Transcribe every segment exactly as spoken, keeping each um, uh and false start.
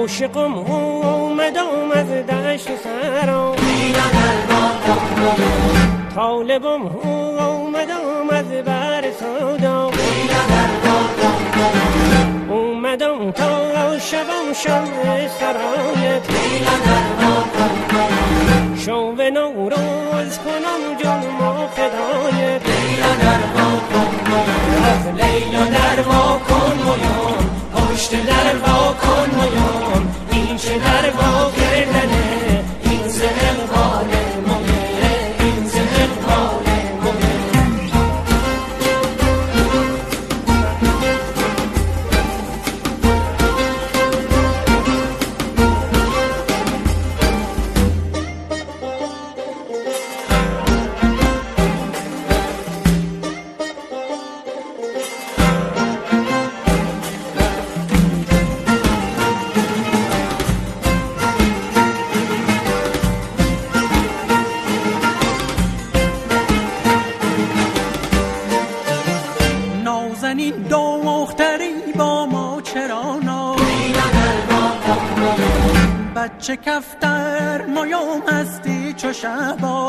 عاشقم اومدم از دشت سرا طالبم اومدم از بر سودا اومدم تا شبم شب سرایت شو به نوروز کنم جنم و فدایت لیلا در وا کن مویان پشت در وا کن مویان این چه در وا کردنه این ز اقبال مویه این ز اقبال بچه کفتر مایام هستی چو شبا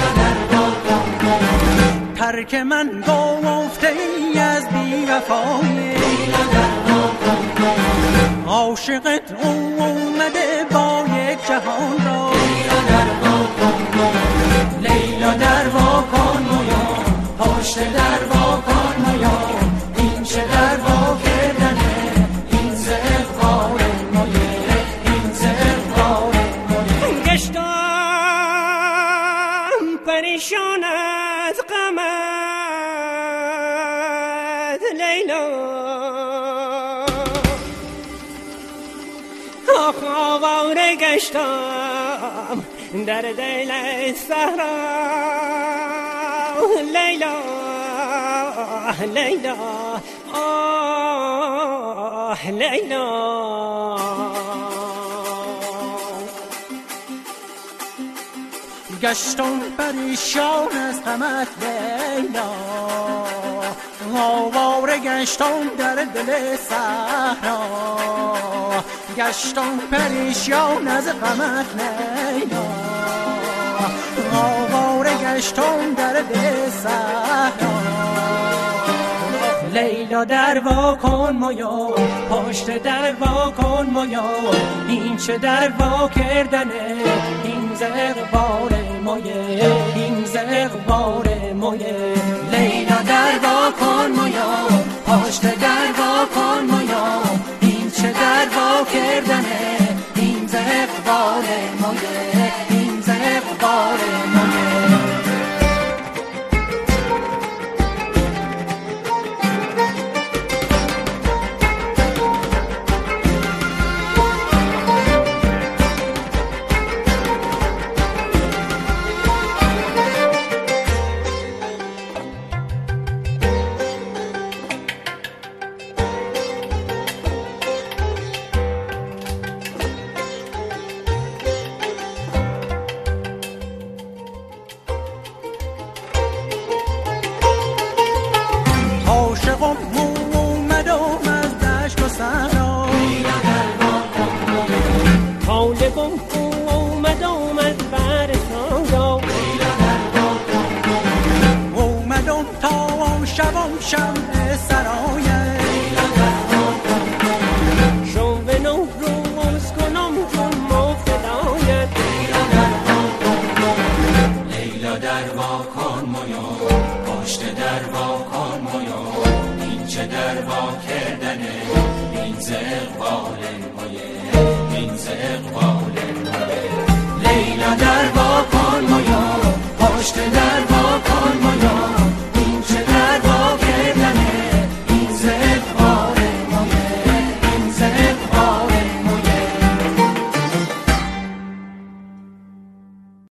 ترک من گفته ای از بی وفایی عاشقت اومده با یک جهان را لیلا در وا کن مویان پشت در وا کن مویان این چه در وا کردنه این ز اقبال پریشان از غمت لیلا آخ آواره گشتم در دل صحرا لیلا لیلا آه لیلا گشتم پریشان از غمت لیلا آواره گشتم در دل صحرا گشتم پریشان از غمت لیلا آواره گشتم در دل صحرا لیلا در وا کن مویان پشت در وا کن مویان این چه در وا کردنه این ز اقبال مویه این ز اقبال مویه لیلا در وا کن مویان پشت در وا کن مویان این چه در وا کردنه این ز اقبال مویه این ز اقبال مویه شبم شمع سرایه شو به نوروز کنم جنم و فدایت لیلا در وا کن مویان پشت در وا